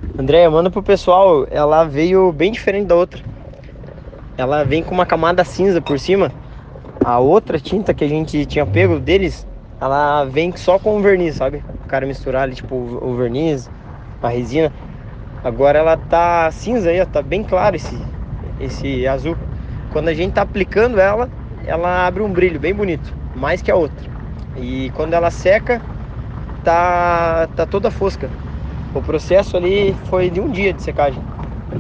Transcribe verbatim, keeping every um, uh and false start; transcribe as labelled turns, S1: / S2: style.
S1: Andréia, manda pro pessoal, ela veio bem diferente da outra. Ela vem com uma camada cinza por cima. A outra tinta que a gente tinha pego deles, ela vem só com o verniz, sabe? O cara misturar ali, tipo, o o verniz, a resina. Agora ela tá cinza aí, ó, tá bem claro esse, esse azul. Quando a gente tá aplicando ela, ela abre um brilho bem bonito, mais que a outra. E quando ela seca, tá, tá toda fosca. O processo ali foi de um dia de secagem.